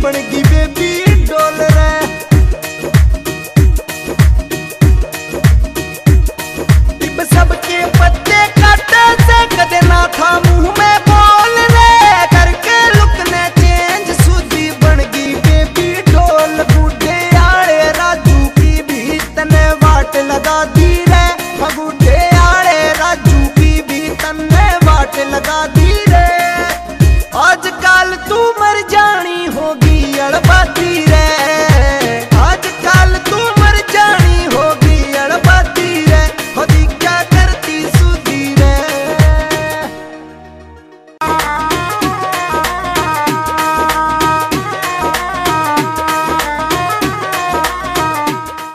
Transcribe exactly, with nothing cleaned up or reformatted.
बनगी baby डोल रे। इब सबके पत्ते काटे से कदे ना था मुंह में बोल रे, करके लुक ने चेंज सूदी बनगी बेबी डोल। बूढ़े आड़े राजू की भी तने वाट लगा दी रे, बूढ़े आड़े राजू की भी तने वाट लगा दी रे। आजकल तू मर जानी होगी अड़बाती रे।